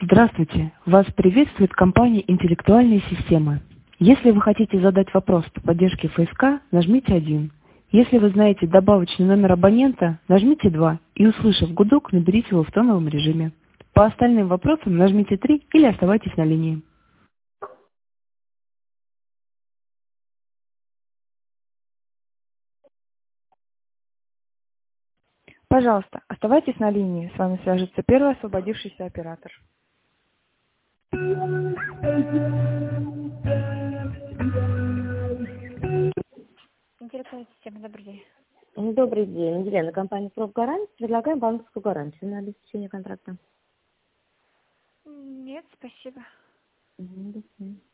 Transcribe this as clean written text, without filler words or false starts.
Здравствуйте! Вас приветствует компания «Интеллектуальные системы». Если вы хотите задать вопрос по поддержке ФСК, нажмите 1. Если вы знаете добавочный номер абонента, нажмите 2 и, услышав гудок, наберите его в тоновом режиме. По остальным вопросам нажмите 3 или оставайтесь на линии. Пожалуйста, оставайтесь на линии. С вами свяжется первый освободившийся оператор. Интеллектуальная система, добрый день. Добрый день. Елена, компания «Профгарант». Предлагаем банковскую гарантию на обеспечение контракта. Нет, спасибо. До свидания.